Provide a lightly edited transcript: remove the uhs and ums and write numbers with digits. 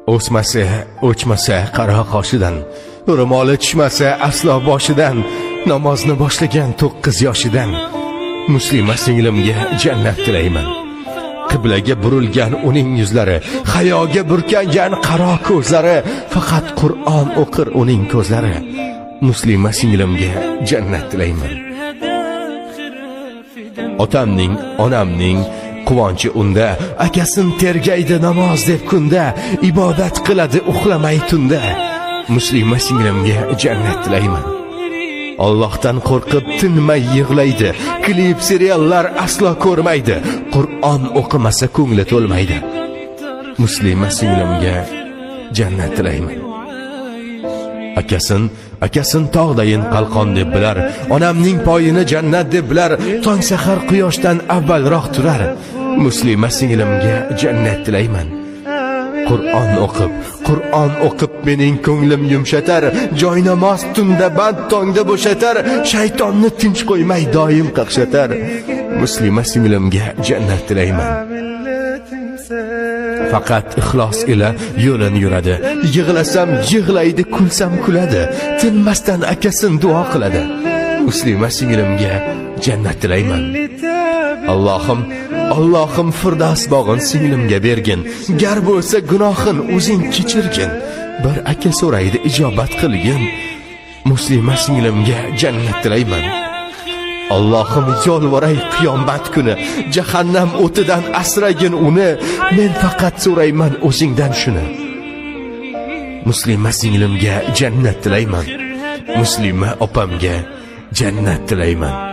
O'smasa, o'chmasa qaro qoshidan, ro'moli tushmasa aslo boshidan, namozni boshlagan 9 yoshidan muslima singlimga jannat tilayman. Qiblaga burilgan uning yuzlari, hayoga burkangan qaro ko'zlari, faqat Qur'on o'qir uning ko'zlari. Muslima singlimga jannat tilayman. Otamning, onamning quvonchi unda, akasin tergaydi namoz deb kunda, ibodat qiladi uxlamay tunda. Muslima singlimga jannat tilayman. Allohdan qo'rqib tinmay yig'laydi, klip seriallar aslo ko'rmaydi, Qur'on o'qimasa ko'ngli to'lmaydi. Muslima singlimga jannat tilayman. Akasin tog'dayin qalqon deb bilar, onamning poyini jannat deb bilar, tong sahar quyoshdan avvalroq turar. Muslima singlimga jannat tilayman. Qur'on o'qib mening ko'nglim yumshatar, joynamoz tunda band tongda bo'shatar, shaytonni tinch qo'ymay doim qaqshatar. Muslima singlimga jannat tilayman. Faqat ixlos ila yo'lin yuradi, yig'lasam yig'laydi, kulsam kuladi, tinmasdan akasin duo qiladi. Muslima singlimga jannat tilayman. Allohim Firdavs bog'in singlimga bergin, gar bo'lsa gunohin o'zing kechirgin. Bir aka so'raydi ijobat qilgin. Muslima singlimga jannat tilayman. Allohim yolvoray qiyomat kuni, jahannam o'tidan asragin uni, men faqat so'rayman o'zingdan shuni. Muslima singlimga jannat tilayman. Muslima opamga jannat tilayman.